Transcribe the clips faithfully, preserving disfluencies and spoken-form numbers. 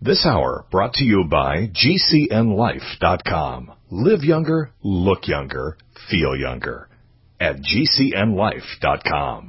This hour brought to you by G C N life dot com. Live younger, look younger, feel younger at G C N life dot com.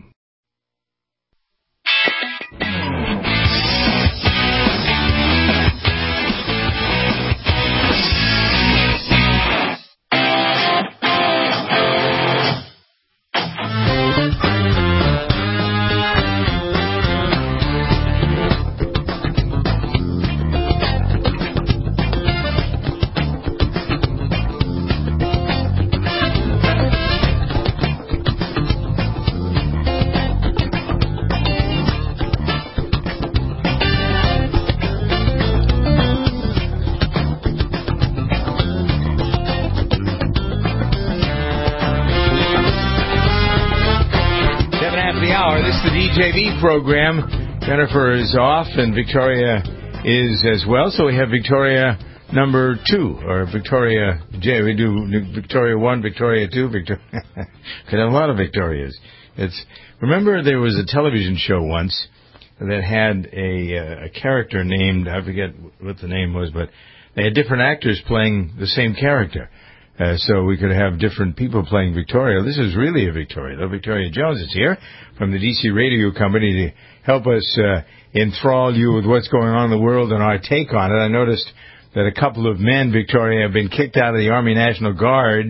J V program. Jennifer is off and Victoria is as well. So we have Victoria number two, or Victoria J. We do Victoria one, Victoria two, Victoria. Could have a lot of Victorias. It's remember there was a television show once that had a, uh, a character named, I forget what the name was, but they had different actors playing the same character. Uh, so we could have different people playing Victoria. This is really a Victoria, though. Victoria Jones is here from the D C Radio Company to help us uh, enthrall you with what's going on in the world and our take on it. I noticed that a couple of men, Victoria, have been kicked out of the Army National Guard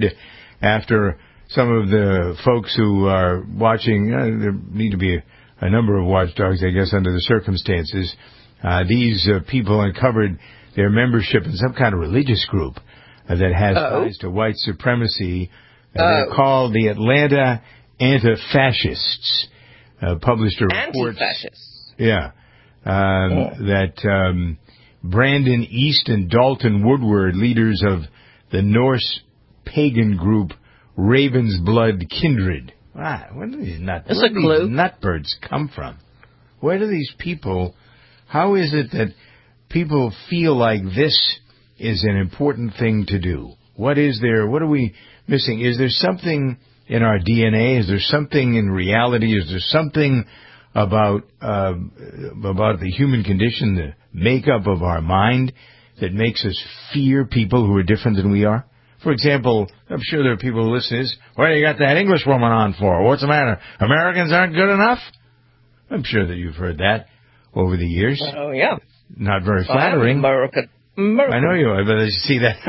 after some of the folks who are watching. Uh, there need to be a, a number of watchdogs, I guess, under the circumstances. Uh, these uh, people uncovered their membership in some kind of religious group Uh, that has Uh-oh. ties to white supremacy. Uh, they're called the Atlanta Anti-Fascists. Uh, published a report. Anti-Fascists. Yeah. Um, yeah. That um, Brandon East and Dalton Woodward, leaders of the Norse pagan group Raven's Blood Kindred. Ah, where do these, nut, where do these nutbirds come from? Where do these people, how is it that people feel like this is an important thing to do? What is there? What are we missing? Is there something in our D N A? Is there something in reality? Is there something about uh, about the human condition, the makeup of our mind, that makes us fear people who are different than we are? For example, I'm sure there are people who listen to this. What do you got that English woman on for? What's the matter? Americans aren't good enough? I'm sure that you've heard that over the years. Oh, yeah. Not very flattering. American. American. I know you are, but you see that.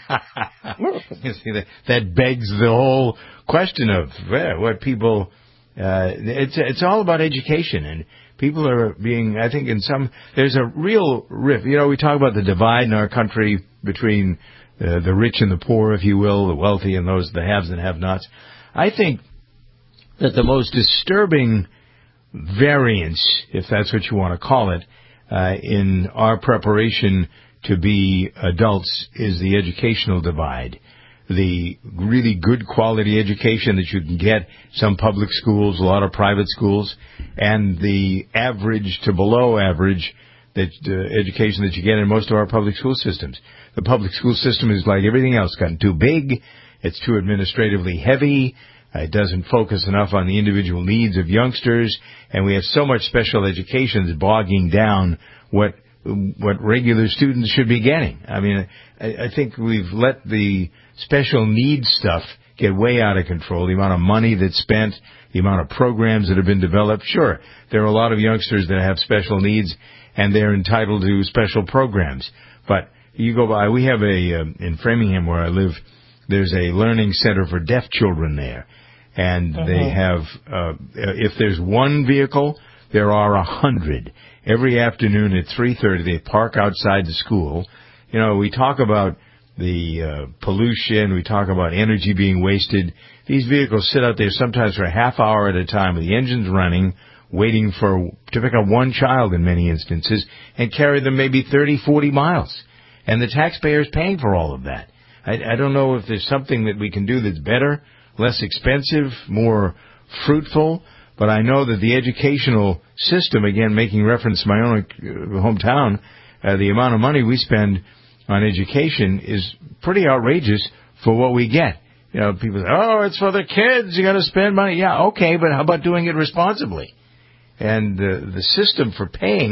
you see that that begs the whole question of well, what people. Uh, it's it's all about education, and people are being. I think in some there's a real rift. You know, we talk about the divide in our country between uh, the rich and the poor, if you will, the wealthy and those the haves and have-nots. I think that the most disturbing variance, if that's what you want to call it, uh, in our preparation to be adults is the educational divide. The really good quality education that you can get, some public schools, a lot of private schools, and the average to below average that uh, education that you get in most of our public school systems. The public school system is like everything else, gotten too big, it's too administratively heavy, uh, it doesn't focus enough on the individual needs of youngsters, and we have so much special education that's bogging down what what regular students should be getting. I mean, I, I think we've let the special needs stuff get way out of control. The amount of money that's spent, the amount of programs that have been developed. Sure, there are a lot of youngsters that have special needs, and they're entitled to special programs. But you go by, we have a, um, in Framingham where I live, there's a learning center for deaf children there. And uh-huh. they have, uh, if there's one vehicle, there are a hundred. Every afternoon at three thirty, they park outside the school. You know, we talk about the uh, pollution. We talk about energy being wasted. These vehicles sit out there sometimes for a half hour at a time with the engines running, waiting for to pick up one child in many instances, and carry them maybe thirty, forty miles. And the taxpayer's paying for all of that. I, I don't know if there's something that we can do that's better, less expensive, more fruitful. But I know that the educational system, again, making reference to my own uh, hometown, uh, the amount of money we spend on education is pretty outrageous for what we get. You know, people say, oh, it's for the kids, you got to spend money. Yeah, okay, but how about doing it responsibly? And uh, the system for paying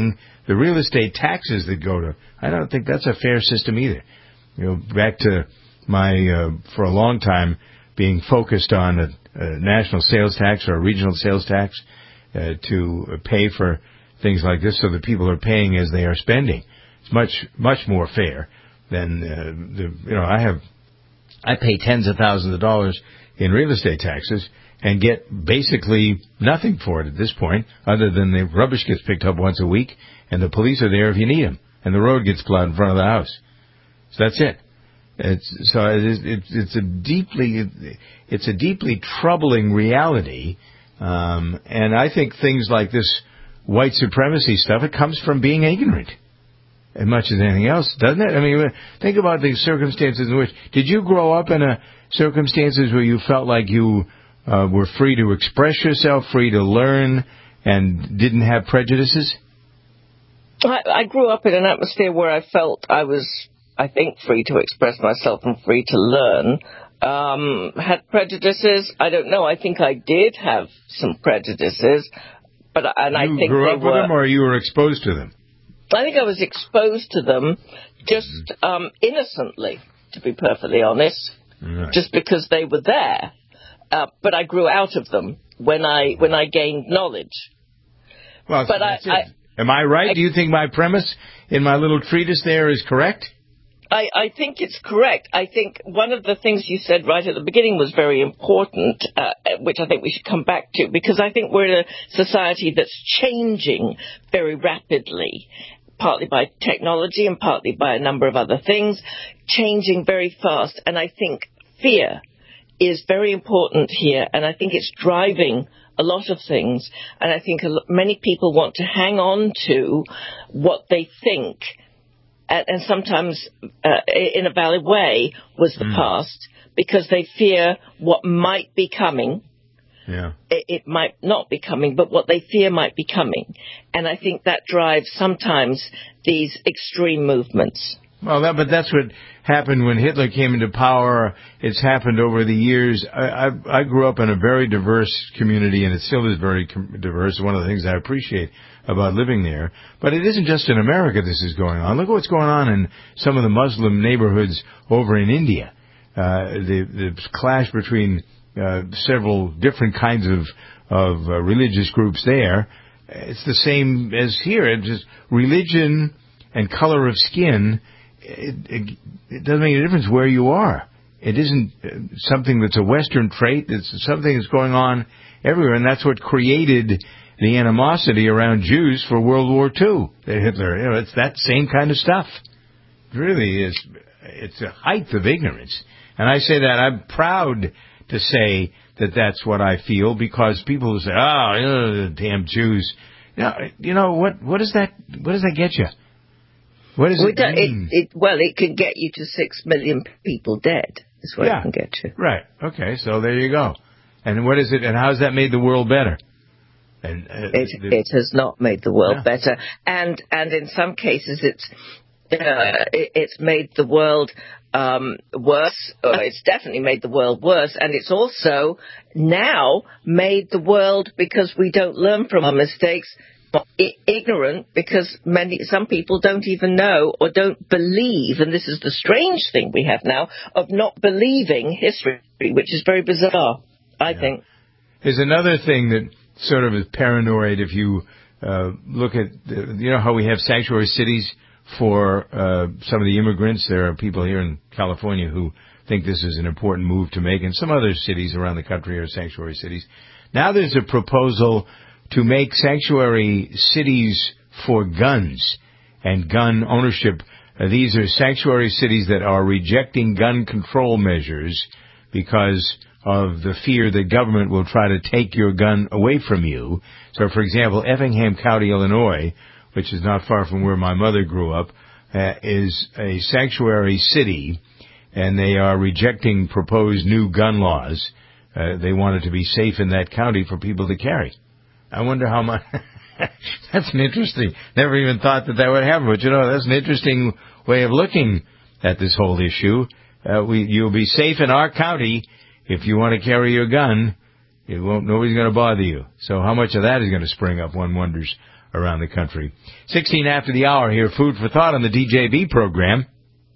the real estate taxes that go to, I don't think that's a fair system either. You know, back to my, uh, for a long time, being focused on a, a national sales tax or a regional sales tax uh, to pay for things like this so that people are paying as they are spending. It's much, much more fair than, uh, the, you know, I have, I pay tens of thousands of dollars in real estate taxes and get basically nothing for it at this point, other than the rubbish gets picked up once a week and the police are there if you need them, and the road gets plowed in front of the house. So that's it. It's, so it's, it's, it's a deeply, it's a deeply troubling reality, um, and I think things like this white supremacy stuff, it comes from being ignorant as much as anything else, doesn't it? I mean, think about the circumstances in which, did you grow up in a circumstances where you felt like you uh, were free to express yourself, free to learn, and didn't have prejudices? I, I grew up in an atmosphere where I felt I was, I think, free to express myself and free to learn. Um, had prejudices? I don't know. I think I did have some prejudices, but and you I think grew they up with were, them, or you were exposed to them? I think I was exposed to them just um, innocently, to be perfectly honest, right. Just because they were there. Uh, but I grew out of them when I when I gained knowledge. Well, but so I, I, am I right? I, Do you think my premise in my little treatise there is correct? I, I think it's correct. I think one of the things you said right at the beginning was very important, uh, which I think we should come back to, because I think we're in a society that's changing very rapidly, partly by technology and partly by a number of other things, changing very fast. And I think fear is very important here, and I think it's driving a lot of things. And I think a lot, many people want to hang on to what they think, and, and sometimes uh, in a valid way, was the mm. past, because they fear what might be coming. Yeah. It, it might not be coming, but what they fear might be coming. And I think that drives sometimes these extreme movements. Well, that, but that's what happened when Hitler came into power. It's happened over the years. I, I, I grew up in a very diverse community, and it still is very com- diverse. One of the things I appreciate about living there. But it isn't just in America this is going on. Look at what's going on in some of the Muslim neighborhoods over in India. Uh, the, the clash between uh, several different kinds of, of uh, religious groups there. It's the same as here. It's just religion and color of skin. It, it, it doesn't make a difference where you are. It isn't something that's a Western trait. It's something that's going on everywhere, and that's what created the animosity around Jews for World War Two. Hitler, you know, it's that same kind of stuff. It really is. It's a height of ignorance, and I say that I'm proud to say that that's what I feel, because people who say, "Oh, you know, the damn Jews," you know, you know what? What does that? What does that get you? What does well, it mean? It, it, well, it can get you to six million people dead. Is what yeah. it can get you. Right. Okay. So there you go. And what is it? And how has that made the world better? And, uh, it, the, it has not made the world yeah. better, and and in some cases it's uh, it, it's made the world um, worse. Or it's definitely made the world worse, and it's also now made the world, because we don't learn from our mistakes, ignorant, because many some people don't even know or don't believe, and this is the strange thing we have now of not believing history, which is very bizarre, I yeah. think. There's another thing that sort of is paranoid. If you uh, look at, the, you know how we have sanctuary cities for uh, some of the immigrants. There are people here in California who think this is an important move to make, and some other cities around the country are sanctuary cities. Now there's a proposal to make sanctuary cities for guns and gun ownership. Uh, these are sanctuary cities that are rejecting gun control measures because of the fear that government will try to take your gun away from you. So, for example, Effingham County, Illinois, which is not far from where my mother grew up, uh, is a sanctuary city, and they are rejecting proposed new gun laws. Uh, they want it to be safe in that county for people to carry. I wonder how much... That's an interesting... Never even thought that that would happen, but, you know, that's an interesting way of looking at this whole issue. Uh, we, you'll be safe in our county if you want to carry your gun. It won't. Nobody's going to bother you. So how much of that is going to spring up, one wonders, around the country. sixteen after the hour here, Food for Thought on the D J V program.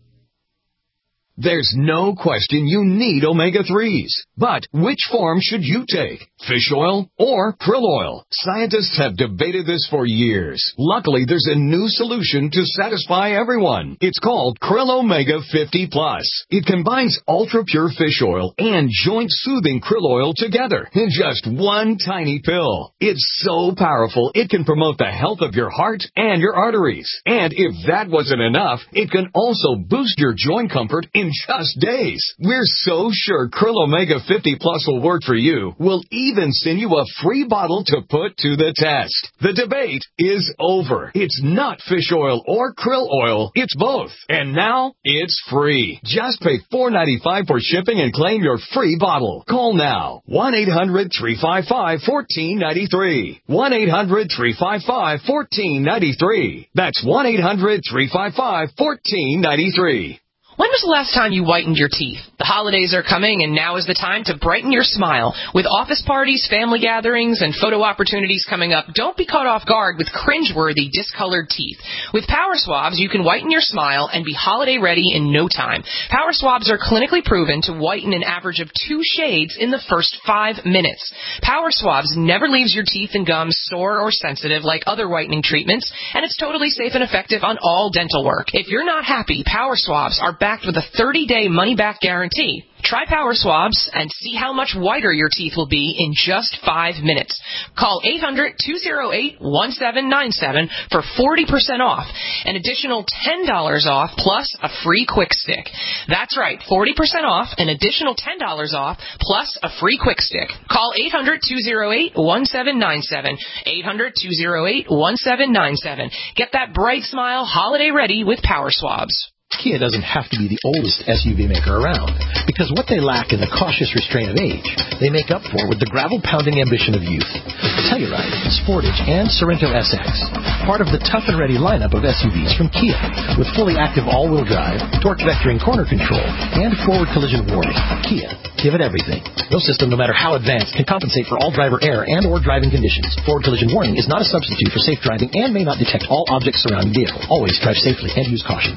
There's no question you need omega threes. But which form should you take? Fish oil or krill oil? Scientists have debated this for years. Luckily, there's a new solution to satisfy everyone. It's called Krill Omega fifty plus. It combines ultra-pure fish oil and joint-soothing krill oil together in just one tiny pill. It's so powerful, it can promote the health of your heart and your arteries. And if that wasn't enough, it can also boost your joint comfort in just days. We're so sure Krill Omega fifty plus will work for you. We'll even send you a free bottle to put to the test. The debate is over. It's not fish oil or krill oil. It's both. And now it's free. Just pay four dollars and ninety-five cents for shipping and claim your free bottle. Call now. one eight hundred three five five one four nine three. one eight hundred three five five one four nine three. That's one eight hundred three five five one four nine three. When was the last time you whitened your teeth? The holidays are coming, and now is the time to brighten your smile. With office parties, family gatherings, and photo opportunities coming up, don't be caught off guard with cringeworthy, discolored teeth. With Power Swabs, you can whiten your smile and be holiday ready in no time. Power Swabs are clinically proven to whiten an average of two shades in the first five minutes. Power Swabs never leaves your teeth and gums sore or sensitive like other whitening treatments, and it's totally safe and effective on all dental work. If you're not happy, Power Swabs are backed with a thirty-day money-back guarantee. Try Power Swabs and see how much whiter your teeth will be in just five minutes. Call eight hundred two oh eight one seven nine seven for forty percent off. An additional ten dollars off plus a free quick stick. That's right, forty percent off, an additional ten dollars off plus a free quick stick. Call eight hundred two oh eight one seven nine seven. eight hundred two oh eight one seven nine seven. Get that bright smile holiday ready with Power Swabs. Kia doesn't have to be the oldest S U V maker around, because what they lack in the cautious restraint of age, they make up for with the gravel-pounding ambition of youth. Telluride, Sportage, and Sorento S X, part of the tough and ready lineup of S U Vs from Kia, with fully active all-wheel drive, torque vectoring corner control, and forward collision warning. Kia, give it everything. No system, no matter how advanced, can compensate for all driver error and or driving conditions. Forward collision warning is not a substitute for safe driving and may not detect all objects surrounding vehicle. Always drive safely and use caution.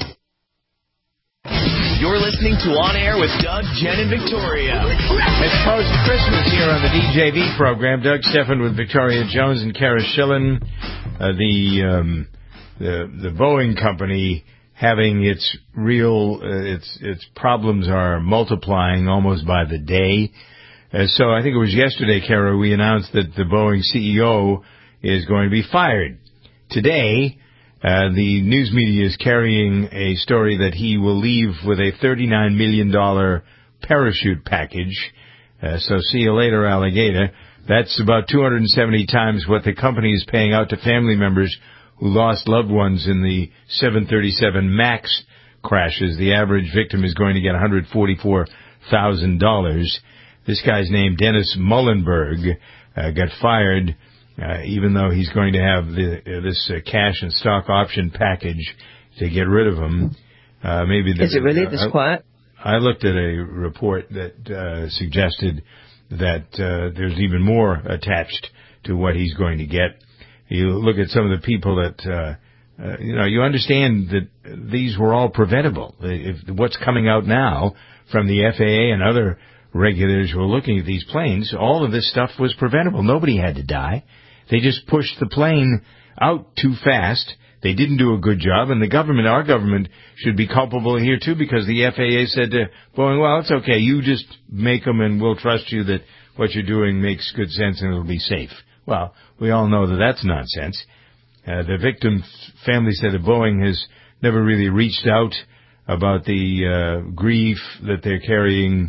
You're listening to On Air with Doug, Jen, and Victoria. It's post-Christmas here on the D J V program. Doug Stephan with Victoria Jones and Kara Schillen. Uh, the, um, the the Boeing company having its real, uh, its its problems are multiplying almost by the day. Uh, so I think it was yesterday, Kara, we announced that the Boeing C E O is going to be fired. Today, Uh, the news media is carrying a story that he will leave with a thirty-nine million dollars parachute package. Uh, so see you later, alligator. That's about two hundred seventy times what the company is paying out to family members who lost loved ones in the seven thirty-seven MAX crashes. The average victim is going to get one hundred forty-four thousand dollars. This guy's name, Dennis Muhlenberg, uh, got fired. Uh, even though he's going to have the, uh, this uh, cash and stock option package to get rid of him. Uh, maybe the, Is it really uh, this quiet? I looked at a report that uh, suggested that uh, there's even more attached to what he's going to get. You look at some of the people that, uh, uh, you know, you understand that these were all preventable. If what's coming out now from the F A A and other regulators who are looking at these planes, all of this stuff was preventable. Nobody had to die. They just pushed the plane out too fast. They didn't do a good job, and the government, our government, should be culpable here too, because the F A A said to Boeing, well, it's okay, you just make them and we'll trust you that what you're doing makes good sense and it'll be safe. Well, we all know that that's nonsense. Uh, the victim's family said that Boeing has never really reached out about the uh, grief that they're carrying.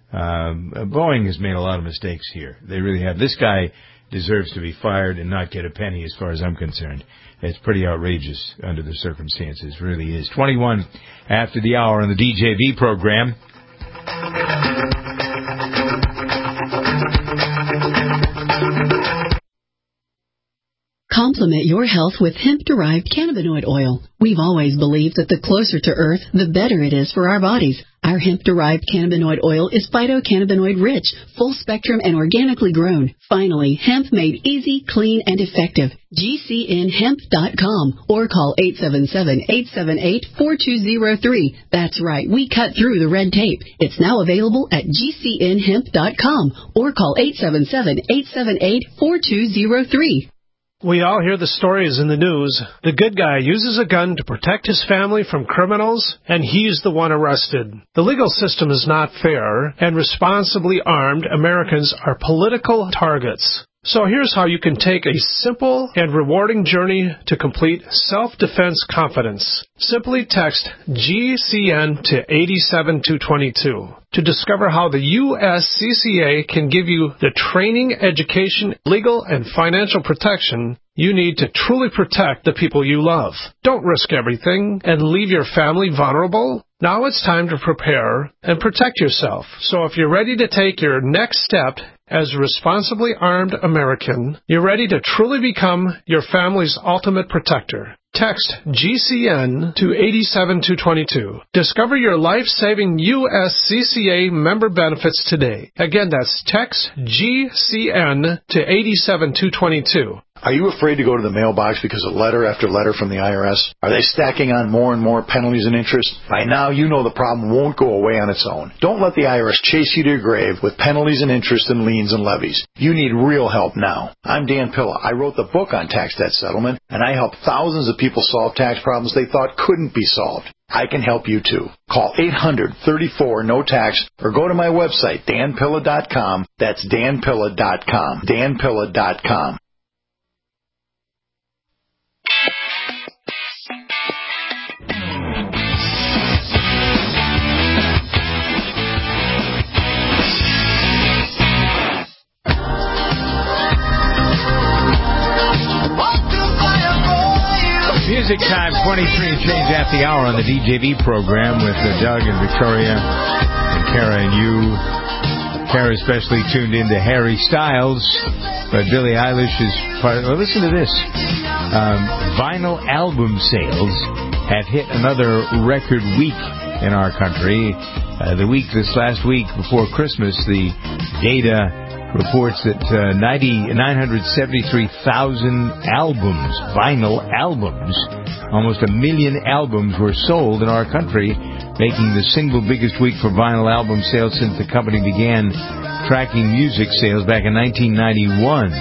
Um, Boeing has made a lot of mistakes here. They really have. This guy deserves to be fired and not get a penny as far as I'm concerned. It's pretty outrageous under the circumstances. It really is. twenty-one after the hour on the D J V program. Complement your health with hemp-derived cannabinoid oil. We've always believed that the closer to Earth, the better it is for our bodies. Our hemp-derived cannabinoid oil is phytocannabinoid-rich, full-spectrum, and organically grown. Finally, hemp made easy, clean, and effective. G C N hemp dot com or call eight seven seven, eight seven eight, four two zero three. That's right, we cut through the red tape. It's now available at G C N hemp dot com or call eight seven seven, eight seven eight, four two zero three. We all hear the stories in the news. The good guy uses a gun to protect his family from criminals, and he's the one arrested. The legal system is not fair, and responsibly armed Americans are political targets. So here's how you can take a simple and rewarding journey to complete self-defense confidence. Simply text G C N to eight seven two two two. To discover how the U S C C A can give you the training, education, legal, and financial protection you need to truly protect the people you love. Don't risk everything and leave your family vulnerable. Now it's time to prepare and protect yourself. So if you're ready to take your next step as a responsibly armed American, you're ready to truly become your family's ultimate protector. Text G C N to eight seven two two two. Discover your life-saving U S C C A member benefits today. Again, that's text G C N to eight seven two two two. Are you afraid to go to the mailbox because of letter after letter from the I R S? Are they stacking on more and more penalties and interest? By now, you know the problem won't go away on its own. Don't let the I R S chase you to your grave with penalties and interest and liens and levies. You need real help now. I'm Dan Pilla. I wrote the book on tax debt settlement, and I help thousands of people solve tax problems they thought couldn't be solved. I can help you too. Call eight hundred, thirty-four, no tax or go to my website, dan pilla dot com. That's dan pilla dot com. dan pilla dot com. Music Time, twenty-three change at the hour on the D J V program with uh, Doug and Victoria and Kara and you. Kara especially tuned into Harry Styles, but Billie Eilish is part of... Well, listen to this. Um, vinyl album sales have hit another record week in our country. Uh, the week, this last week before Christmas, the data reports that uh, nine hundred seventy-three thousand albums, vinyl albums, almost a million albums were sold in our country, making the single biggest week for vinyl album sales since the company began tracking music sales back in nineteen ninety-one.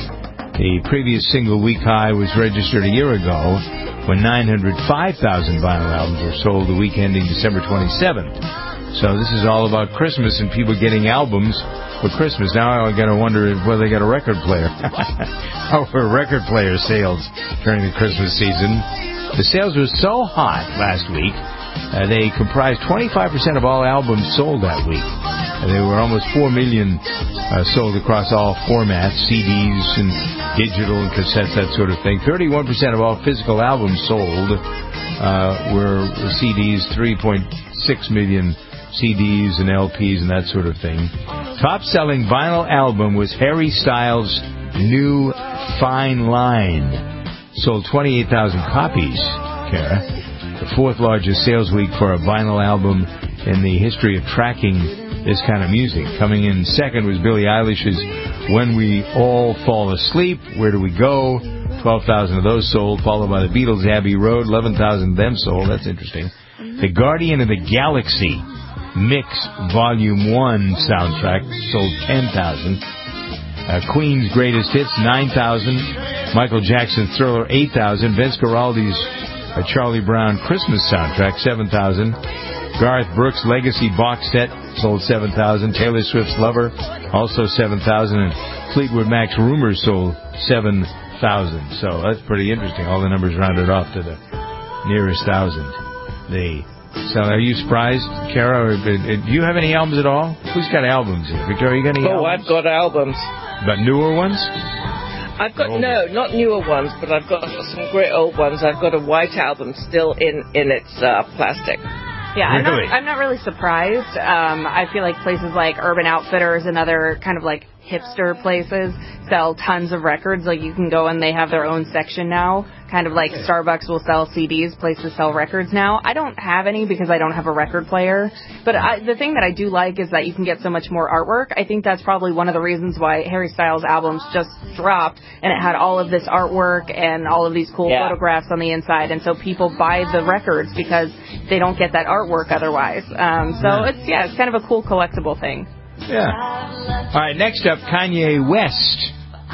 The previous single week high was registered a year ago when nine hundred five thousand vinyl albums were sold the week ending December twenty-seventh. So this is all about Christmas and people getting albums for Christmas. Now I got to wonder whether they got a record player. How were record player sales during the Christmas season? The sales were so hot last week, uh, they comprised twenty-five percent of all albums sold that week. Uh, there were almost four million uh, sold across all formats, C Ds and digital and cassettes, that sort of thing. thirty-one percent of all physical albums sold uh, were C Ds, three point six million C Ds and L Ps and that sort of thing. Top-selling vinyl album was Harry Styles' New Fine Line. Sold twenty-eight thousand copies, Kara. The fourth largest sales week for a vinyl album in the history of tracking this kind of music. Coming in second was Billie Eilish's When We All Fall Asleep, Where Do We Go? twelve thousand of those sold, followed by the Beatles' Abbey Road, eleven thousand of them sold. That's interesting. The Guardian of the Galaxy Mix Volume one soundtrack sold ten thousand. Uh, Queen's Greatest Hits, nine thousand. Michael Jackson's Thriller, eight thousand. Vince Guaraldi's uh, Charlie Brown Christmas soundtrack, seven thousand. Garth Brooks' Legacy box set sold seven thousand. Taylor Swift's Lover, also seven thousand. And Fleetwood Mac's Rumors sold seven thousand. So that's pretty interesting. All the numbers rounded off to the nearest thousand. The So are you surprised, Kara? Or, uh, do you have any albums at all? Who's got albums here? Victoria, you got any oh, albums? I've got albums. But newer ones? I've got, oh. no, not newer ones, but I've got some great old ones. I've got a white album still in, in its uh, plastic. Yeah, really? I'm not, I'm not really surprised. Um, I feel like places like Urban Outfitters and other kind of like hipster places sell tons of records. Like, you can go and they have their own section now, kind of like Starbucks will sell C Ds, places sell records now. I don't have any because I don't have a record player, but I, the thing that I do like is that you can get so much more artwork. I think that's probably one of the reasons why Harry Styles' albums just dropped, and it had all of this artwork and all of these cool yeah. photographs on the inside, and so people buy the records because they don't get that artwork otherwise. Um, so yeah. it's, yeah, it's kind of a cool collectible thing. Yeah. All right, next up, Kanye West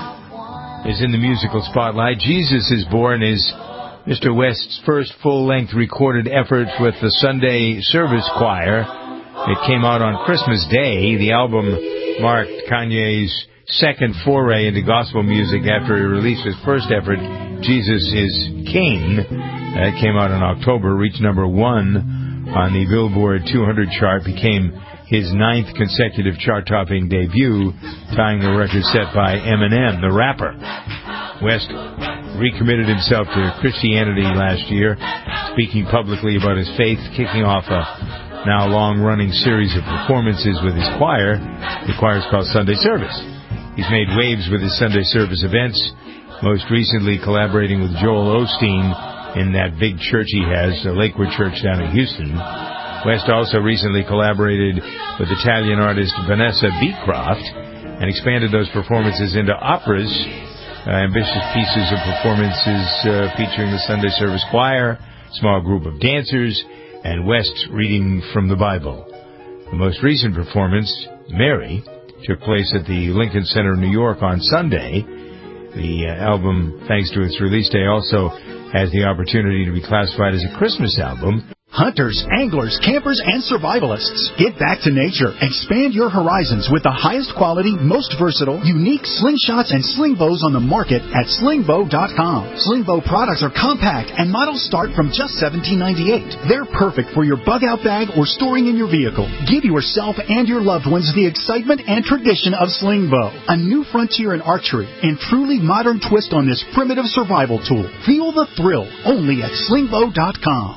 is in the musical spotlight. Jesus is Born is Mister West's first full-length recorded effort with the Sunday Service Choir. It came out on Christmas Day. The album marked Kanye's second foray into gospel music after he released his first effort, Jesus is King. That came out in October, reached number one on the Billboard two hundred chart, became his ninth consecutive chart-topping debut, tying the record set by Eminem, the rapper. West recommitted himself to Christianity last year, speaking publicly about his faith, kicking off a now long-running series of performances with his choir. The choir is called Sunday Service. He's made waves with his Sunday Service events, most recently collaborating with Joel Osteen in that big church he has, the Lakewood Church down in Houston. West also recently collaborated with Italian artist Vanessa Beecroft and expanded those performances into operas, uh, ambitious pieces of performances uh, featuring the Sunday Service Choir, small group of dancers, and West reading from the Bible. The most recent performance, Mary, took place at the Lincoln Center, New York on Sunday. The uh, album, thanks to its release day, also has the opportunity to be classified as a Christmas album. Hunters, anglers, campers, and survivalists. Get back to nature. Expand your horizons with the highest quality, most versatile, unique slingshots and sling bows on the market at sling bow dot com. Sling bow products are compact and models start from just seventeen ninety-eight. They're perfect for your bug-out bag or storing in your vehicle. Give yourself and your loved ones the excitement and tradition of sling bow. A new frontier in archery and truly modern twist on this primitive survival tool. Feel the thrill only at sling bow dot com.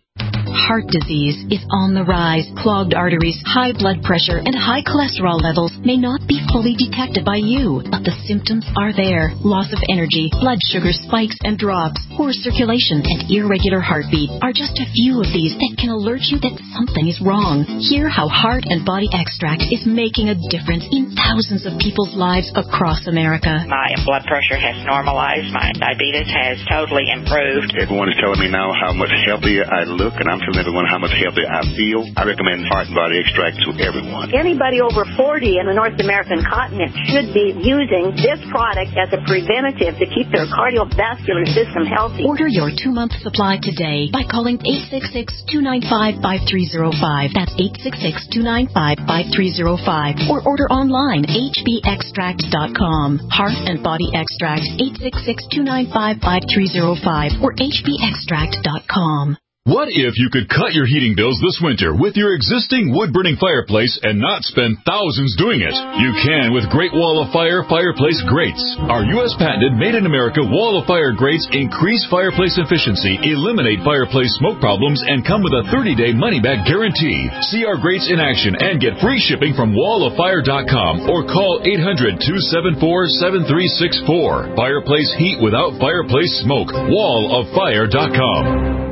Heart disease is on the rise. Clogged arteries, high blood pressure, and high cholesterol levels may not be fully detected by you, but the symptoms are there. Loss of energy, blood sugar spikes and drops, poor circulation, and irregular heartbeat are just a few of these that can alert you that something is wrong. Hear how Heart and Body Extract is making a difference in thousands of people's lives across America. My blood pressure has normalized. My diabetes has totally improved. Everyone is telling me now how much healthier I look, and I'm telling everyone how much healthier I feel. I recommend Heart and Body Extract to everyone. Anybody over forty in the North American continent should be using this product as a preventative to keep their cardiovascular system healthy. Order your two-month supply today by calling eight six six, two nine five, five three zero five. That's eight six six, two nine five, five three zero five. Or order online, h b extract dot com. Heart and Body Extract, eight six six, two nine five, five three zero five or h b extract dot com. What if you could cut your heating bills this winter with your existing wood-burning fireplace and not spend thousands doing it? You can with Great Wall of Fire Fireplace Grates. Our U S patented made-in-America Wall of Fire grates increase fireplace efficiency, eliminate fireplace smoke problems, and come with a thirty-day money-back guarantee. See our grates in action and get free shipping from wall of fire dot com or call eight hundred, two seven four, seven three six four. Fireplace heat without fireplace smoke. wall of fire dot com.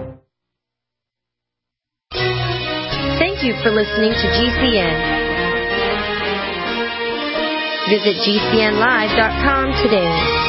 Thank you for listening to G C N. Visit G C N live dot com today.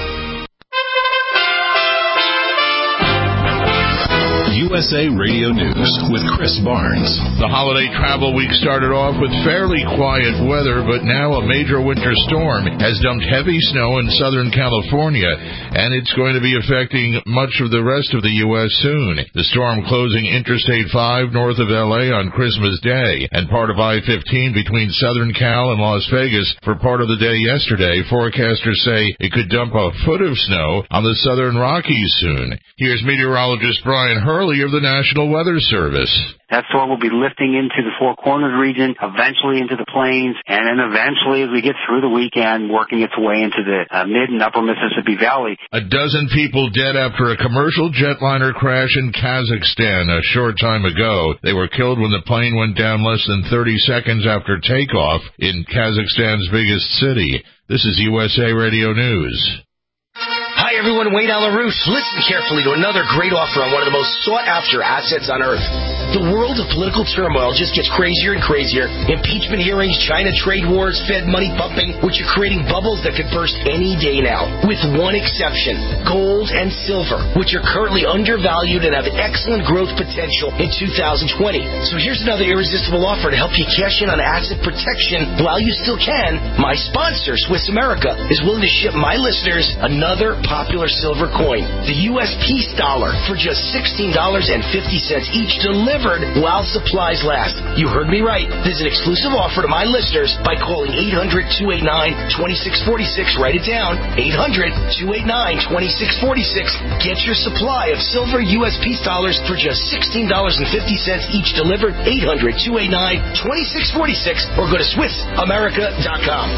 U S A Radio News with Chris Barnes. The holiday travel week started off with fairly quiet weather, but now a major winter storm has dumped heavy snow in Southern California, and it's going to be affecting much of the rest of the U S soon. The storm closing Interstate five north of L A on Christmas Day and part of I fifteen between Southern Cal and Las Vegas for part of the day yesterday. Forecasters say it could dump a foot of snow on the Southern Rockies soon. Here's meteorologist Brian Hurley of of the National Weather Service. That storm will be lifting into the Four Corners region, eventually into the plains, and then eventually, as we get through the weekend, working its way into the uh, mid and upper Mississippi Valley. A dozen people dead after a commercial jetliner crash in Kazakhstan a short time ago. They were killed when the plane went down less than thirty seconds after takeoff in Kazakhstan's biggest city. This is U S A Radio News. Hi, everyone. Wade Alarouche. Listen carefully to another great offer on one of the most sought-after assets on earth. The world of political turmoil just gets crazier and crazier. Impeachment hearings, China trade wars, Fed money pumping, which are creating bubbles that could burst any day now. With one exception, gold and silver, which are currently undervalued and have excellent growth potential in two thousand twenty. So here's another irresistible offer to help you cash in on asset protection while you still can. My sponsor, Swiss America, is willing to ship my listeners another popular silver coin, the U S Peace Dollar, for just sixteen dollars and fifty cents each, delivered while supplies last. You heard me right. This is an exclusive offer to my listeners by calling eight hundred, two eight nine, two six four six. Write it down, eight hundred, two eight nine, two six four six. Get your supply of silver U S Peace Dollars for just sixteen dollars and fifty cents each, delivered, eight hundred, two eight nine, two six four six, or go to Swiss America dot com.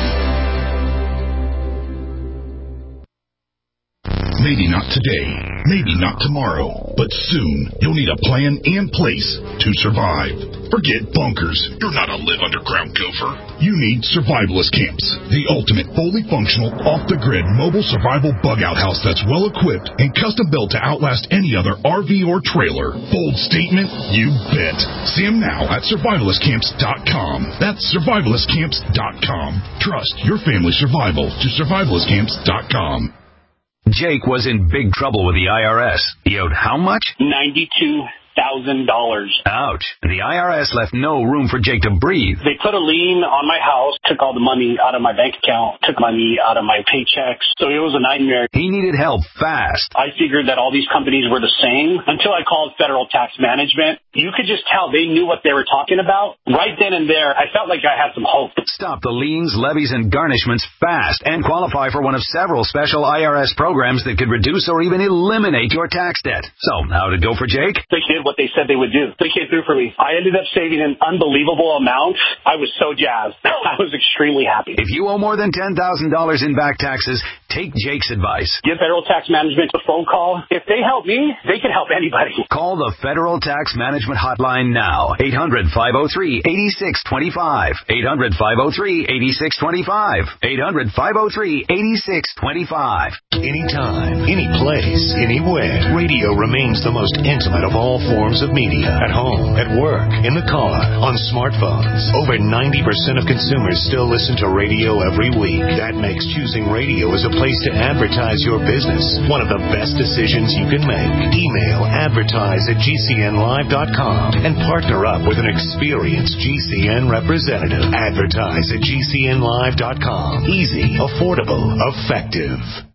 Maybe not today, maybe not tomorrow, but soon you'll need a plan and place to survive. Forget bunkers. You're not a live underground gopher. You need Survivalist Camps, the ultimate fully functional, off-the-grid mobile survival bug-out house that's well-equipped and custom-built to outlast any other R V or trailer. Bold statement? You bet. See them now at survivalist camps dot com. That's survivalist camps dot com. Trust your family's survival to survivalist camps dot com. Jake was in big trouble with the I R S. He owed how much? ninety-two thousand dollars. Ouch. The I R S left no room for Jake to breathe. They put a lien on my house, took all the money out of my bank account, took money out of my paychecks. So it was a nightmare. He needed help fast. I figured that all these companies were the same until I called Federal Tax Management. You could just tell they knew what they were talking about. Right then and there, I felt like I had some hope. Stop the liens, levies, and garnishments fast and qualify for one of several special I R S programs that could reduce or even eliminate your tax debt. So, how did it go for Jake? They did what they said they would do. They came through for me. I ended up saving an unbelievable amount. I was so jazzed. I was extremely happy. If you owe more than ten thousand dollars in back taxes, take Jake's advice. Give Federal Tax Management a phone call. If they help me, they can help anybody. Call the Federal Tax Management Hotline now. eight hundred, five oh three, eight six two five. eight hundred, five oh three, eight six two five. eight hundred, five oh three, eight six two five. Anytime, any place, anywhere, radio remains the most intimate of all forms of media. At home, at work, in the car, on smartphones. Over ninety percent of consumers still listen to radio every week. That makes choosing radio as a place to advertise your business one of the best decisions you can make. Email advertise at G C N live dot com and partner up with an experienced G C N representative. Advertise at G C N live dot com. Easy, affordable, effective.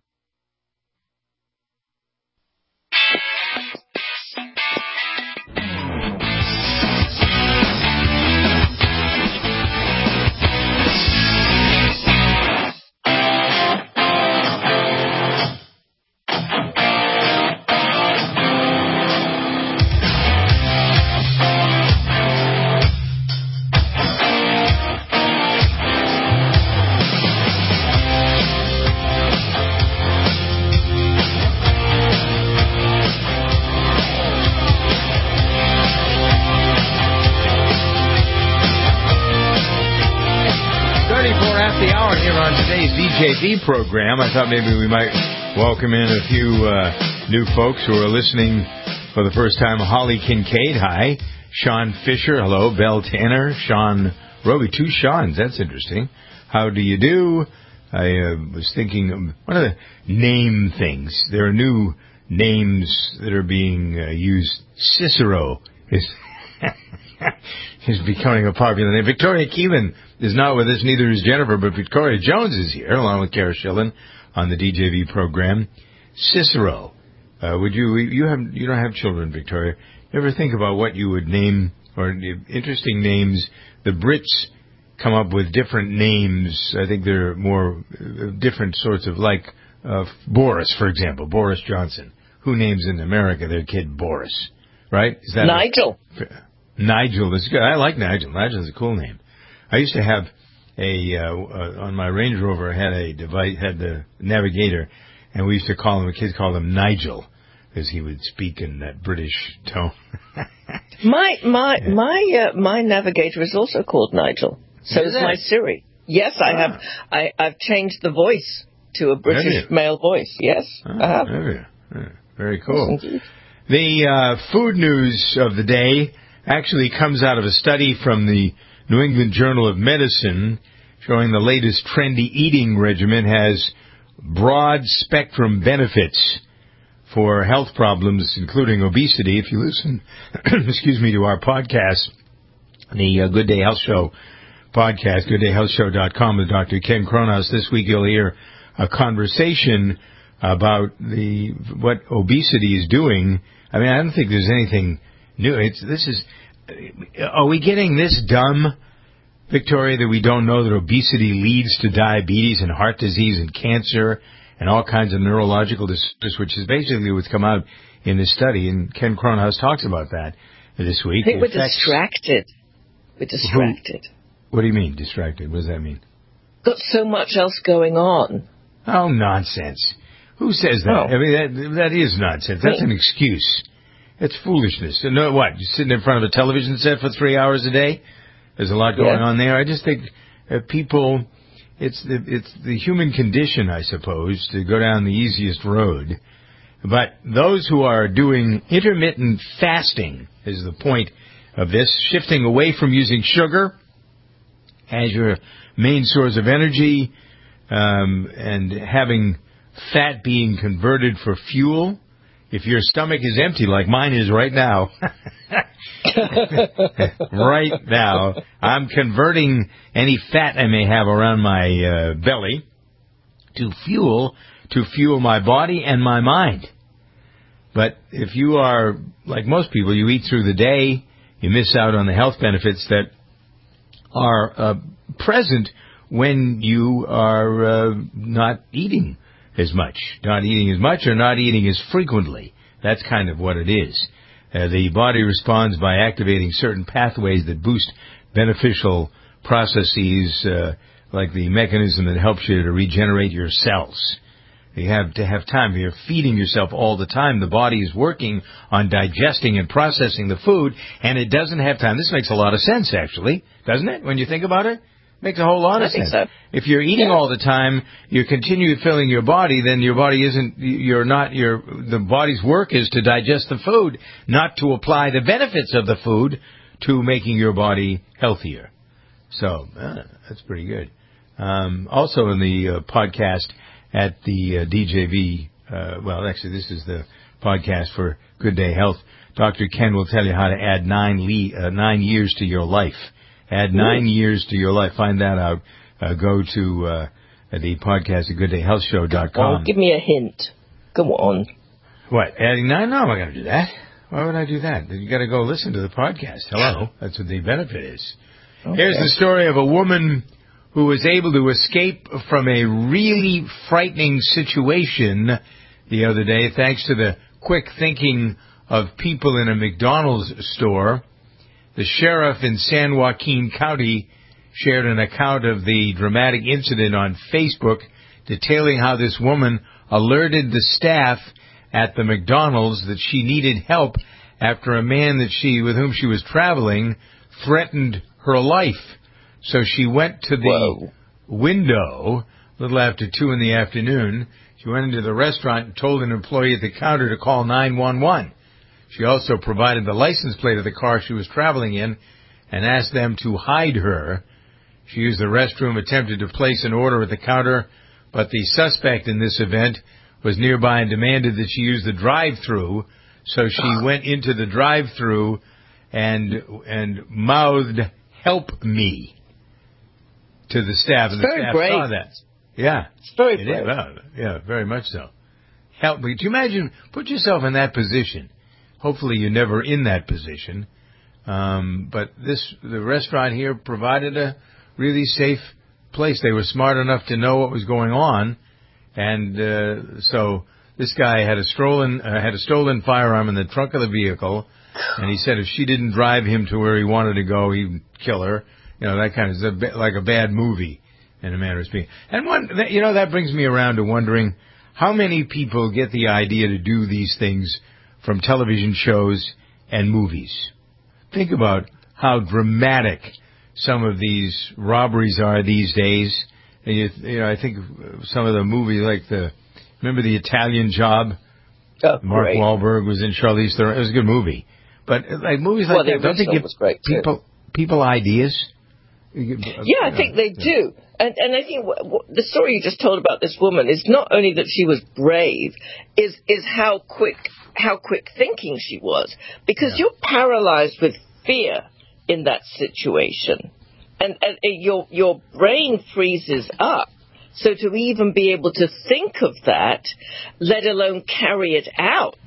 D J V program. I thought maybe we might welcome in a few uh, new folks who are listening for the first time. Holly Kincaid, hi. Sean Fisher, hello. Belle Tanner, Sean Roby, two Seans. That's interesting. How do you do? I uh, was thinking of one of the name things. There are new names that are being uh, used. Cicero is is becoming a popular name. Victoria Keelan is not with us, neither is Jennifer, but Victoria Jones is here, along with Kara Schillen on the D J V program. Cicero, uh, would you, you have, you don't have children, Victoria. You ever think about what you would name, or interesting names? The Brits come up with different names. I think they're more uh, different sorts of, like, uh, Boris, for example, Boris Johnson. Who names in America their kid Boris? right? Is that Nigel. A, Nigel is good. I like Nigel. Nigel is a cool name. I used to have a, uh, uh, on my Range Rover, I had a device, had the Navigator, and we used to call him, the kids called him Nigel, because he would speak in that British tone. my, my, yeah. my, uh, my Navigator is also called Nigel. So is, is my Siri. Yes, I ah. have, I, I've changed the voice to a British male voice. Yes, ah, I have. Very, very cool. Yes, the uh, food news of the day actually comes out of a study from the New England Journal of Medicine showing the latest trendy eating regimen has broad spectrum benefits for health problems, including obesity. If you listen, excuse me, to our podcast, the uh, Good Day Health Show podcast, good day health show dot com with Doctor Ken Kronos, this week you'll hear a conversation about the what obesity is doing. I mean, I don't think there's anything new. It's this is. Are we getting this dumb, Victoria, that we don't know that obesity leads to diabetes and heart disease and cancer and all kinds of neurological disorders, which is basically what's come out in this study. And Ken Kronhaus talks about that this week. I think we're distracted. We're distracted. What do you mean, distracted? What does that mean? Got so much else going on. Oh, nonsense. Who says that? Oh. I mean, that, that is nonsense. That's an excuse. It's foolishness. So, no, what? You're sitting in front of a television set for three hours a day? There's a lot going yeah. on there. I just think uh, people, it's the, it's the human condition, I suppose, to go down the easiest road. But those who are doing intermittent fasting is the point of this, shifting away from using sugar as your main source of energy, um, and having fat being converted for fuel. If your stomach is empty, like mine is right now, right now, I'm converting any fat I may have around my uh, belly to fuel, to fuel my body and my mind. But if you are, like most people, you eat through the day, you miss out on the health benefits that are uh, present when you are uh, not eating as much, not eating as much or not eating as frequently. That's kind of what it is. Uh, the body responds by activating certain pathways that boost beneficial processes, uh, like the mechanism that helps you to regenerate your cells. You have to have time. You're feeding yourself all the time. The body is working on digesting and processing the food, and it doesn't have time. This makes a lot of sense, actually, doesn't it, when you think about it? Makes a whole lot of sense. So. If you're eating yeah. all the time, you continue filling your body, then your body isn't, you're not, your, the body's work is to digest the food, not to apply the benefits of the food to making your body healthier. So, uh, that's pretty good. Um, also in the uh, podcast at the uh, D J V, uh, well, actually this is the podcast for Good Day Health, Doctor Ken will tell you how to add nine, le- uh, nine years to your life. Add nine years to your life. Find that out. Uh, go to uh, the podcast at good day health show dot com. Oh, give me a hint. Go on. What? Adding nine? No, I'm not going to do that. Why would I do that? You got to go listen to the podcast. Hello. That's what the benefit is. Okay. Here's the story of a woman who was able to escape from a really frightening situation the other day thanks to the quick thinking of people in a McDonald's store. The sheriff in San Joaquin County shared an account of the dramatic incident on Facebook, detailing how this woman alerted the staff at the McDonald's that she needed help after a man that she, with whom she was traveling threatened her life. So she went to the Whoa. window a little after two in the afternoon. She went into the restaurant and told an employee at the counter to call nine one one. She also provided the license plate of the car she was traveling in and asked them to hide her. She used the restroom, attempted to place an order at the counter, but the suspect in this event was nearby and demanded that she use the drive-thru. So she went into the drive-thru and and mouthed, "Help me," to the staff. And it's the very staff brave. saw that. Yeah. It's very it brave. Well, yeah, very much so. Help me. Do you imagine, put yourself in that position. Hopefully you're never in that position. Um, but this, the restaurant here provided a really safe place. They were smart enough to know what was going on. And, uh, so this guy had a stolen, uh, had a stolen firearm in the trunk of the vehicle. And he said if she didn't drive him to where he wanted to go, he'd kill her. You know, that kind of, it's a, like a bad movie in a manner of speaking. And one, you know, that brings me around to wondering how many people get the idea to do these things from television shows and movies. Think about how dramatic some of these robberies are these days. And you, you know, I think some of the movies, like the, remember The Italian Job? Oh, Mark great. Wahlberg was in Charlize Theron. It was a good movie. But like movies like well, that, don't they give people people ideas? Yeah, I think they do. And, and I think w- w- the story you just told about this woman is not only that she was brave, is is how quick how quick thinking she was. Because yeah. you're paralyzed with fear in that situation. And, and, and your your brain freezes up. So to even be able to think of that, let alone carry it out,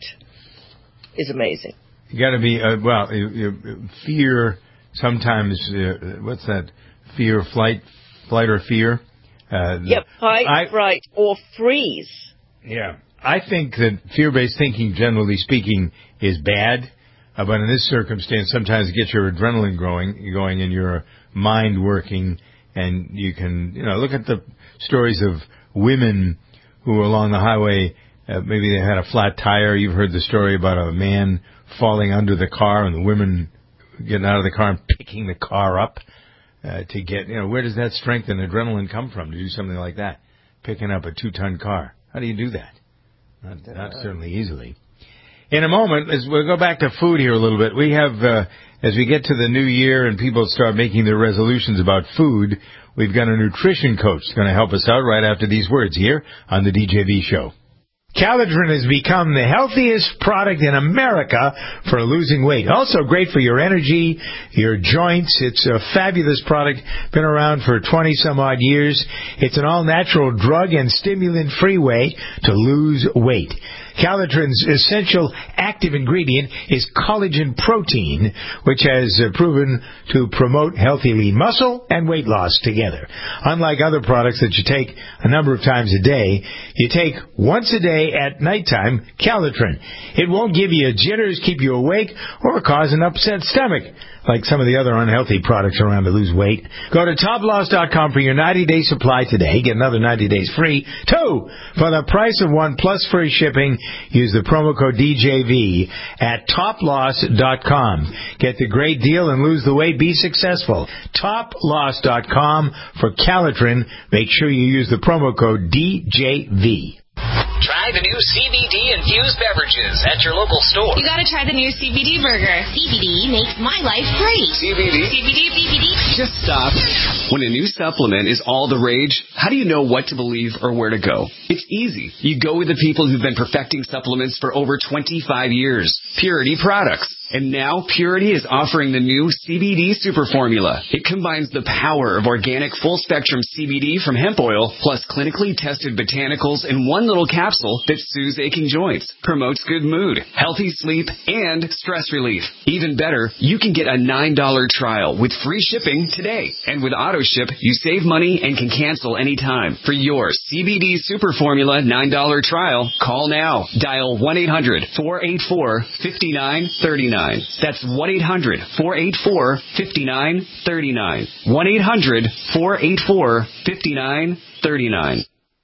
is amazing. You got to be, uh, well, you, you, fear sometimes, uh, what's that, fear, flight, flight or fear? Uh, yeah, fight, I, fright, or freeze. Yeah. I think that fear-based thinking, generally speaking, is bad. Uh, but in this circumstance, sometimes it gets your adrenaline growing, going and your mind working. And you can, you know, look at the stories of women who were along the highway. Uh, maybe they had a flat tire. You've heard the story about a man falling under the car and the women getting out of the car and picking the car up uh, to get, you know, where does that strength and adrenaline come from to do something like that? Picking up a two-ton car. How do you do that? Not, not certainly easily. In a moment, as we'll go back to food here a little bit. We have, uh, as we get to the new year and people start making their resolutions about food, we've got a nutrition coach that's going to help us out right after these words here on the D J V Show. Calitrin has become the healthiest product in America for losing weight. Also great for your energy, your joints. It's a fabulous product. Been around for twenty some odd years. It's an all-natural drug and stimulant-free way to lose weight. Calitrin's essential active ingredient is collagen protein, which has uh, proven to promote healthy lean muscle and weight loss together. Unlike other products that you take a number of times a day, you take once a day at nighttime Calitrin. It won't give you jitters, keep you awake, or cause an upset stomach, like some of the other unhealthy products around to lose weight. Go to top loss dot com for your ninety-day supply today. Get another ninety days free. Two, for the price of one plus free shipping, use the promo code D J V at top loss dot com. Get the great deal and lose the weight. Be successful. top loss dot com for Calitrin. Make sure you use the promo code D J V. Try the new C B D-infused beverages at your local store. You gotta try the new C B D burger. C B D makes my life great. C B D? C B D, C B D. Just stop. When a new supplement is all the rage, how do you know what to believe or where to go? It's easy. You go with the people who've been perfecting supplements for over twenty-five years. Purity Products. And now Purity is offering the new C B D Super Formula. It combines the power of organic full-spectrum C B D from hemp oil plus clinically tested botanicals in one little capsule that soothes aching joints, promotes good mood, healthy sleep, and stress relief. Even better, you can get a nine dollar trial with free shipping today. And with AutoShip, you save money and can cancel anytime. For your C B D Super Formula nine dollar trial, call now. Dial one eight hundred four eight four five nine three nine. That's one eight hundred four eight four five nine three nine. one eight hundred four eight four five nine three nine.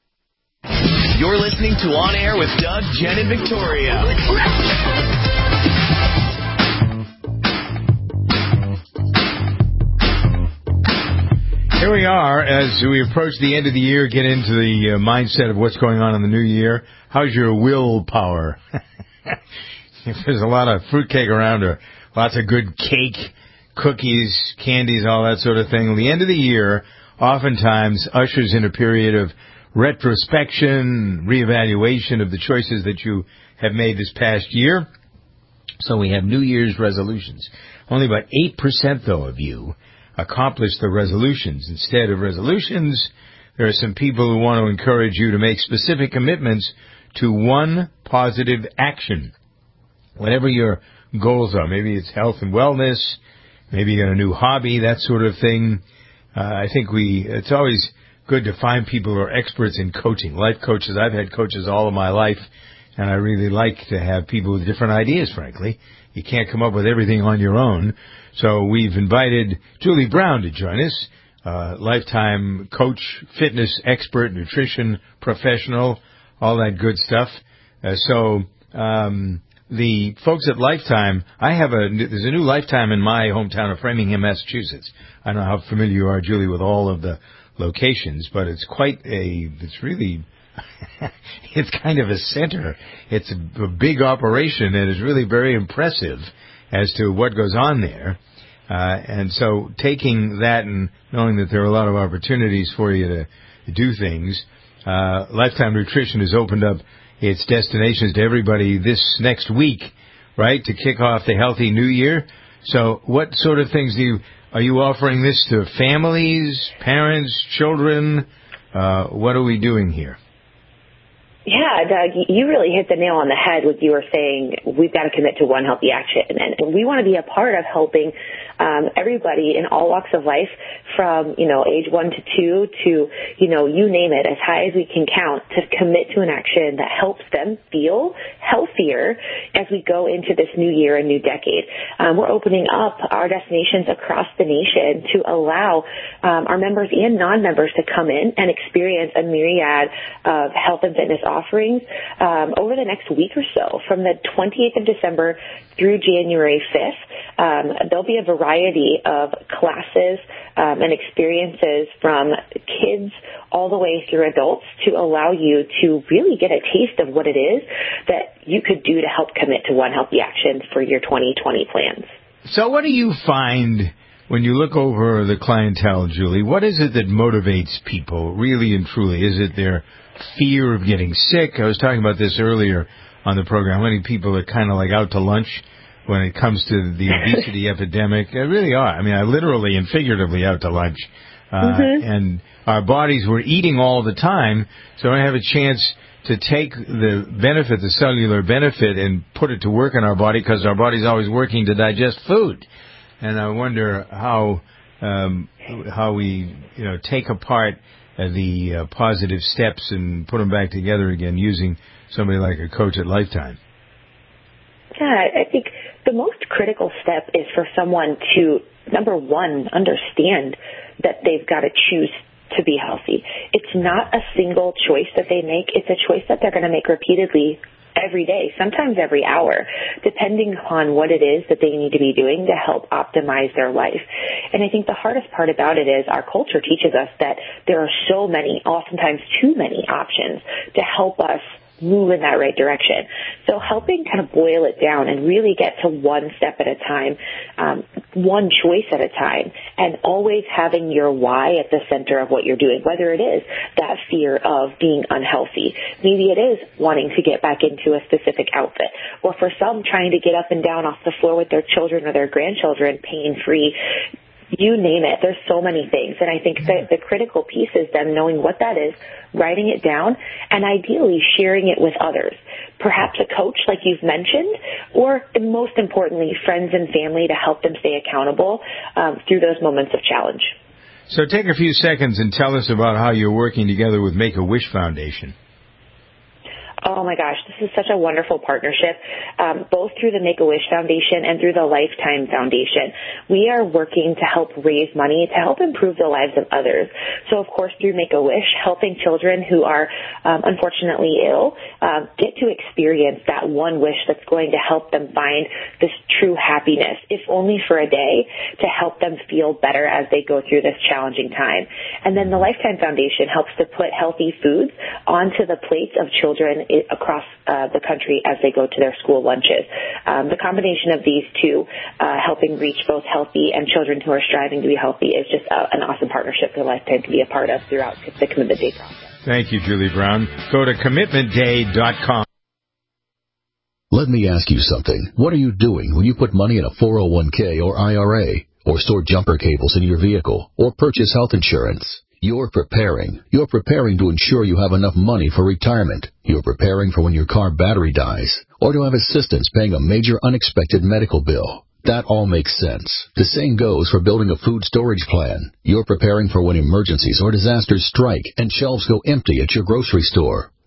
You're listening to On Air with Doug, Jen, and Victoria. Here we are as we approach the end of the year, get into the uh, mindset of what's going on in the new year. How's your willpower? If there's a lot of fruitcake around or lots of good cake, cookies, candies, all that sort of thing, the end of the year oftentimes ushers in a period of retrospection, reevaluation of the choices that you have made this past year. So we have New Year's resolutions. Only about eight percent, though, of you accomplish the resolutions. Instead of resolutions, there are some people who want to encourage you to make specific commitments to one positive action. Whatever your goals are, maybe it's health and wellness, maybe you got a new hobby, that sort of thing. Uh, I think we, it's always good to find people who are experts in coaching, life coaches. I've had coaches all of my life. And I really like to have people with different ideas, frankly. You can't come up with everything on your own. So we've invited Julie Brown to join us, uh, lifetime coach, fitness expert, nutrition professional, all that good stuff. Uh, so um, the folks at Lifetime, I have a, there's a new Lifetime in my hometown of Framingham, Massachusetts. I don't know how familiar you are, Julie, with all of the locations, but it's quite a, it's really... it's kind of a center. It's a, a big operation, and it's really very impressive as to what goes on there. Uh, and so taking that and knowing that there are a lot of opportunities for you to do things, uh, Lifetime Nutrition has opened up its destinations to everybody this next week, right, to kick off the Healthy New Year. So what sort of things do you, are you offering this to families, parents, children? Uh, what are we doing here? Yeah, Doug, you really hit the nail on the head when you were saying we've got to commit to one healthy action. And we want to be a part of helping um, everybody in all walks of life from, you know, age one to two to, you know, you name it, as high as we can count, to commit to an action that helps them feel healthier as we go into this new year and new decade. Um, we're opening up our destinations across the nation to allow um, our members and non-members to come in and experience a myriad of health and fitness offerings um, over the next week or so. From the twenty-eighth of December through January fifth, um, there'll be a variety of classes um, and experiences from kids all the way through adults to allow you to really get a taste of what it is that you could do to help commit to one healthy action for your twenty twenty plans. So what do you find when you look over the clientele, Julie? What is it that motivates people really and truly? Is it their fear of getting sick? I was talking about this earlier on the program. How many people are kind of like out to lunch when it comes to the obesity epidemic? They really are. I mean, I literally and figuratively out to lunch. Uh, mm-hmm. And our bodies were eating all the time, so I have a chance to take the benefit, the cellular benefit, and put it to work in our body because our body's always working to digest food. And I wonder how um, how we, you know, take apart uh, the uh, positive steps and put them back together again using somebody like a coach at Lifetime. Yeah, I think the most critical step is for someone to, number one, understand that they've got to choose to be healthy. It's not a single choice that they make. It's a choice that they're going to make repeatedly every day, sometimes every hour, depending upon what it is that they need to be doing to help optimize their life. And I think the hardest part about it is our culture teaches us that there are so many, oftentimes too many options to help us move in that right direction. So helping kind of boil it down and really get to one step at a time, um, one choice at a time, and always having your why at the center of what you're doing, whether it is that fear of being unhealthy. Maybe it is wanting to get back into a specific outfit, or for some trying to get up and down off the floor with their children or their grandchildren pain-free. You name it. There's so many things. And I think that the critical piece is then knowing what that is, writing it down, and ideally sharing it with others. Perhaps a coach, like you've mentioned, or most importantly, friends and family to help them stay accountable um, through those moments of challenge. So take a few seconds and tell us about how you're working together with Make-A-Wish Foundation. Oh, my gosh, this is such a wonderful partnership, um, both through the Make-A-Wish Foundation and through the Lifetime Foundation. We are working to help raise money to help improve the lives of others. So, of course, through Make-A-Wish, helping children who are um, unfortunately ill um, get to experience that one wish that's going to help them find this true happiness, if only for a day, to help them feel better as they go through this challenging time. And then the Lifetime Foundation helps to put healthy foods onto the plates of children across uh, the country as they go to their school lunches. Um, the combination of these two, uh, helping reach both healthy and children who are striving to be healthy, is just uh, an awesome partnership for Lifetime to be a part of throughout the Commitment Day process. Thank you, Julie Brown. Go to commitment day dot com. Let me ask you something. What are you doing when you put money in a four oh one k or I R A, or store jumper cables in your vehicle, or purchase health insurance? You're preparing. You're preparing to ensure you have enough money for retirement. You're preparing for when your car battery dies, or to have assistance paying a major unexpected medical bill. That all makes sense. The same goes for building a food storage plan. You're preparing for when emergencies or disasters strike and shelves go empty at your grocery store.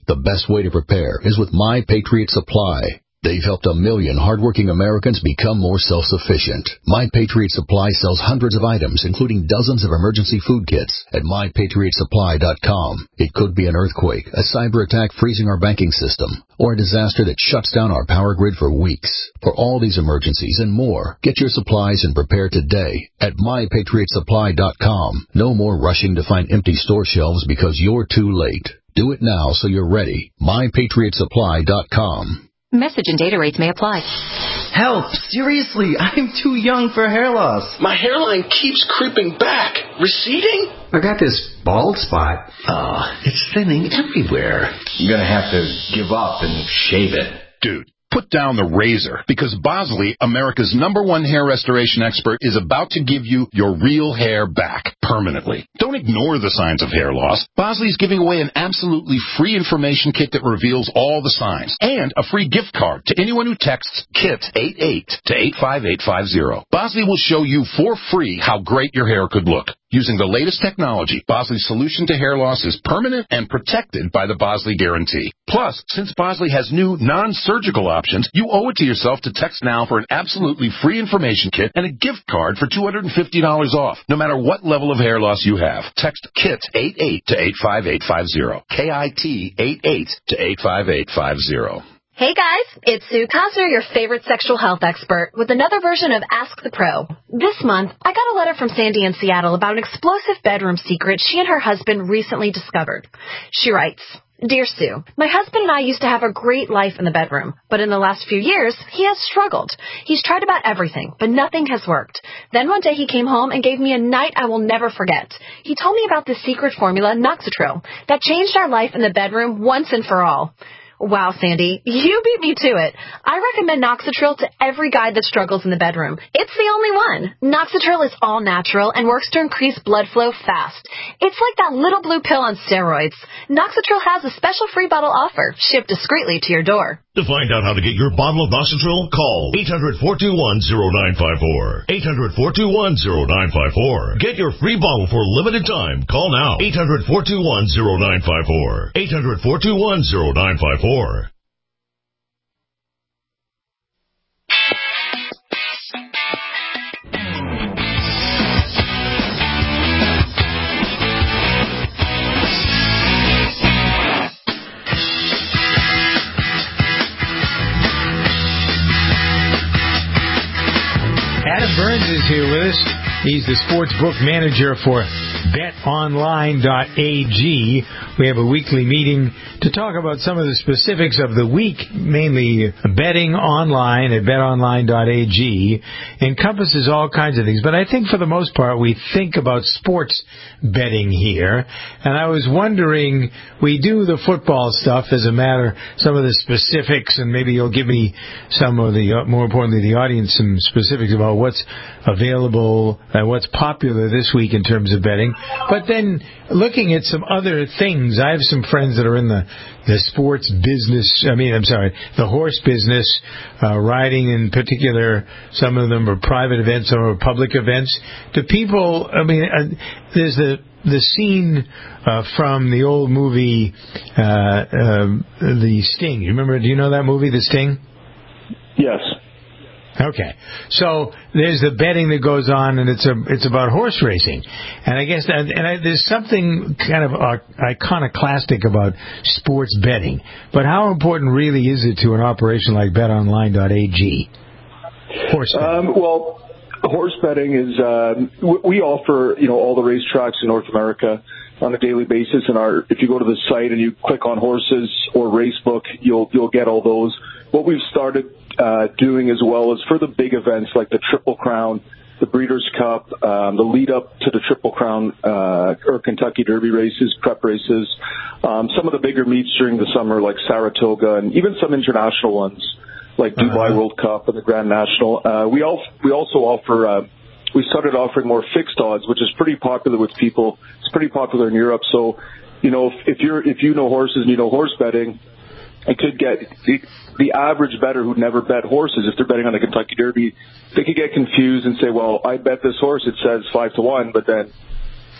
The best way to prepare is with My Patriot Supply. They've helped a million hardworking Americans become more self-sufficient. My Patriot Supply sells hundreds of items, including dozens of emergency food kits at my patriot supply dot com. It could be an earthquake, a cyber attack freezing our banking system, or a disaster that shuts down our power grid for weeks. For all these emergencies and more, get your supplies and prepare today at my patriot supply dot com. No more rushing to find empty store shelves because you're too late. Do it now so you're ready. my patriot supply dot com. Message and data rates may apply. Help! Seriously, I'm too young for hair loss. My hairline keeps creeping back. Receding? I got this bald spot. Oh, it's thinning everywhere. You're gonna have to give up and shave it. Dude, put down the razor, because Bosley, America's number one hair restoration expert, is about to give you your real hair back permanently. Don't ignore the signs of hair loss. Bosley's giving away an absolutely free information kit that reveals all the signs, and a free gift card to anyone who texts KIT eighty-eight to eight five eight five zero. Bosley will show you for free how great your hair could look. Using the latest technology, Bosley's solution to hair loss is permanent and protected by the Bosley Guarantee. Plus, since Bosley has new non-surgical options, you owe it to yourself to text now for an absolutely free information kit and a gift card for two hundred fifty dollars off, no matter what level of hair loss you have. Text KIT eighty-eight to eight five eight five zero. K I T eighty-eight to eight five eight five zero. Hey guys, it's Sue Cosner, your favorite sexual health expert, with another version of Ask the Pro. This month, I got a letter from Sandy in Seattle about an explosive bedroom secret she and her husband recently discovered. She writes, Dear Sue, my husband and I used to have a great life in the bedroom, but in the last few years, he has struggled. He's tried about everything, but nothing has worked. Then one day he came home and gave me a night I will never forget. He told me about the secret formula, Noxatril, that changed our life in the bedroom once and for all. Wow, Sandy, you beat me to it. I recommend Noxatril to every guy that struggles in the bedroom. It's the only one. Noxatril is all natural and works to increase blood flow fast. It's like that little blue pill on steroids. Noxatril has a special free bottle offer, shipped discreetly to your door. To find out how to get your bottle of Noxatril, call eight hundred, four two one, zero nine five four. eight hundred, four two one, zero nine five four. Get your free bottle for a limited time. Call now. eight hundred, four two one, zero nine five four. eight hundred, four two one, zero nine five four. Adam Burns is here with us. He's the sports book manager for bet online dot a g. We have a weekly meeting to talk about some of the specifics of the week, mainly betting online at bet online dot a g. Encompasses all kinds of things, but I think for the most part we think about sports betting here. And I was wondering, we do the football stuff as a matter, some of the specifics, and maybe you'll give me some of the, more importantly, the audience, some specifics about what's available and what's popular this week in terms of betting. But then looking at some other things, I have some friends that are in the, the sports business, I mean, I'm sorry, the horse business, uh, riding in particular. Some of them are private events, some are public events. Do people, I mean, uh, there's the the scene uh, from the old movie, uh, uh, The Sting. You remember, do you know that movie, The Sting? Yes. Okay, so there's the betting that goes on, and it's a it's about horse racing, and I guess that, and I, there's something kind of uh, iconoclastic about sports betting. But how important really is it to an operation like bet online dot a g? Horse betting. Um, well, horse betting is uh, we offer you know all the racetracks in North America on a daily basis, and our if you go to the site and you click on horses or racebook, you'll you'll get all those. What we've started uh, doing as well is for the big events like the Triple Crown, the Breeders' Cup, um, the lead up to the Triple Crown uh, or Kentucky Derby races, prep races, um, some of the bigger meets during the summer like Saratoga, and even some international ones like uh-huh. Dubai World Cup and the Grand National. Uh, we, al- we also offer, uh, we started offering more fixed odds, which is pretty popular with people. It's pretty popular in Europe. So, you know, if, if you're if you know horses and you know horse betting, it could get the, the average bettor who'd never bet horses, if they're betting on the Kentucky Derby, they could get confused and say, well, I bet this horse, it says five to one, but then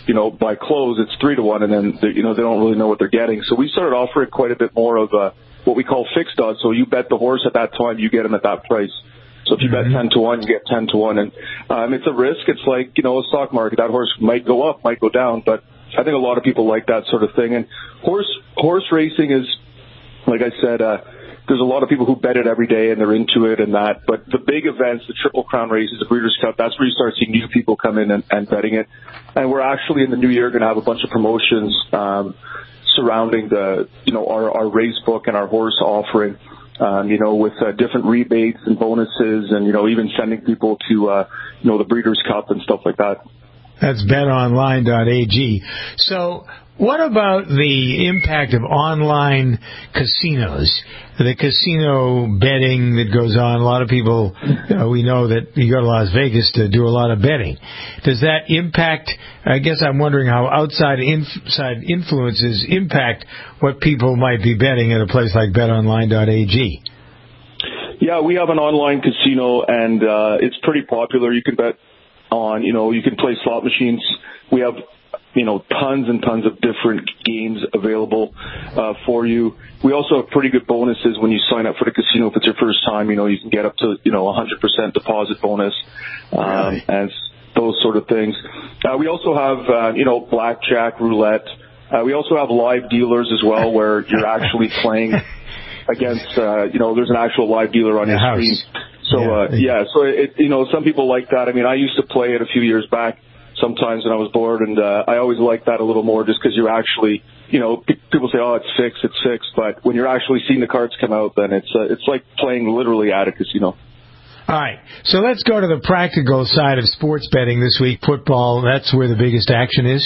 you know, buy clothes, it's three to one, and then, they, you know, they don't really know what they're getting. So we started offering quite a bit more of uh, what we call fixed odds. So you bet the horse at that time, you get him at that price. So if you mm-hmm. bet ten to one, you get ten to one. And um, it's a risk. It's like, you know, a stock market. That horse might go up, might go down. But I think a lot of people like that sort of thing. And horse horse racing is, like I said, uh, there's a lot of people who bet it every day and they're into it and that. But the big events, the Triple Crown races, the Breeders' Cup, that's where you start seeing new people come in and, and betting it. And we're actually in the new year going to have a bunch of promotions um, surrounding the, you know, our, our race book and our horse offering. Um, you know, with uh, different rebates and bonuses and, you know, even sending people to, uh, you know, the Breeders' Cup and stuff like that. That's bet online dot a g. So what about the impact of online casinos? The casino betting that goes on, a lot of people, you know, we know that you go to Las Vegas to do a lot of betting. Does that impact, I guess I'm wondering how outside inside influences impact what people might be betting at a place like bet online dot a g? Yeah, we have an online casino, and uh, it's pretty popular. You can bet on, you know, you can play slot machines. We have, you know, tons and tons of different games available uh, for you. We also have pretty good bonuses when you sign up for the casino. If it's your first time, you know, you can get up to, you know, one hundred percent deposit bonus um, really? and those sort of things. Uh, we also have, uh, you know, blackjack, roulette. Uh, we also have live dealers as well, where you're actually playing against, uh, you know, there's an actual live dealer on your house. screen. So, yeah, uh, yeah, so, it, you know, some people like that. I mean, I used to play it a few years back sometimes when I was bored, and uh, I always liked that a little more just because you're actually, you know, p- people say, oh, it's fixed, it's fixed, but when you're actually seeing the cards come out, then it's uh, it's like playing literally at a casino. All right, so let's go to the practical side of sports betting this week. Football, that's where the biggest action is.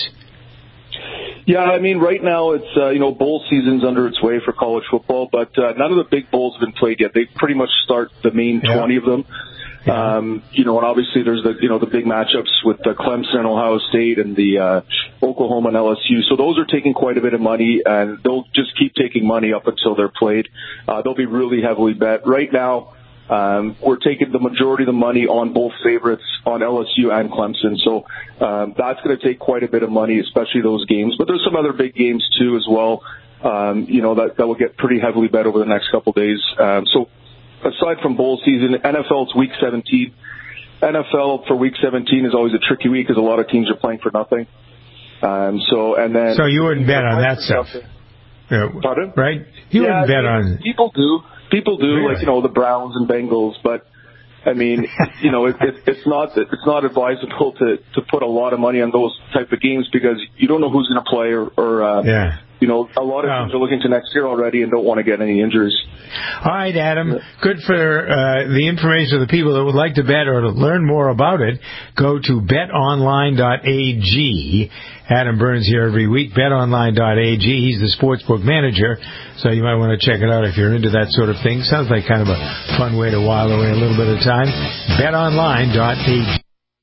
Yeah, I mean, right now it's, uh, you know, bowl season's under its way for college football, but uh, none of the big bowls have been played yet. They pretty much start the main yeah. twenty of them. Yeah. Um, you know, and obviously there's the, you know, the big matchups with the Clemson and Ohio State and the uh, Oklahoma and L S U. So those are taking quite a bit of money, and they'll just keep taking money up until they're played. Uh, they'll be really heavily bet. Right now, um, we're taking the majority of the money on both favorites, on L S U and Clemson. So um, that's going to take quite a bit of money, especially those games. But there's some other big games too as well, um, you know, that, that will get pretty heavily bet over the next couple of days. Um, so aside from bowl season, N F L, it's week seventeen. N F L for week seventeen is always a tricky week because a lot of teams are playing for nothing. Um, so and then so you wouldn't bet on that stuff, yeah, pardon? Right? You yeah, wouldn't bet I mean, on. People do, people do, really? like you know the Browns and Bengals, but I mean, you know, it, it, it's not it's not advisable to to put a lot of money on those type of games because you don't know who's going to play or, or uh, yeah. You know, a lot of oh. teams are looking to next year already and don't want to get any injuries. All right, Adam. Good for uh, the information of the people that would like to bet or to learn more about it. Go to bet online dot a g. Adam Burns here every week. bet online dot a g. He's the sportsbook manager, so you might want to check it out if you're into that sort of thing. Sounds like kind of a fun way to while away a little bit of time. bet online dot a g.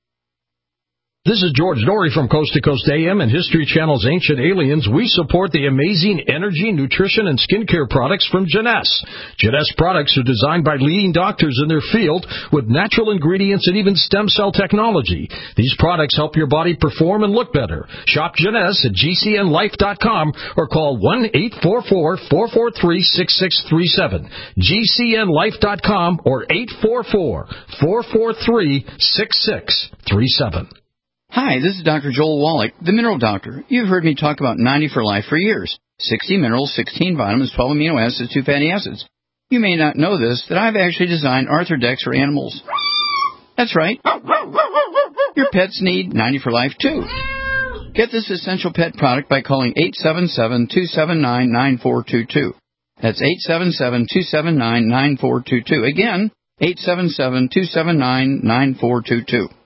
This is George Norrie from Coast to Coast A M and History Channel's Ancient Aliens. We support the amazing energy, nutrition, and skincare products from Jeunesse. Jeunesse products are designed by leading doctors in their field with natural ingredients and even stem cell technology. These products help your body perform and look better. Shop Jeunesse at G C N life dot com or call one eight four four, four four three, six six three seven. G C N life dot com or eight four four, four four three, six six three seven. Hi, this is Doctor Joel Wallach, the Mineral Doctor. You've heard me talk about ninety for Life for years. sixty minerals, sixteen vitamins, twelve amino acids, two fatty acids. You may not know this, that I've actually designed Arthrodex for animals. That's right. Your pets need ninety for Life, too. Get this essential pet product by calling eight seven seven, two seven nine, nine four two two. That's eight seven seven, two seven nine, nine four two two. Again, eight seven seven, two seven nine, nine four two two.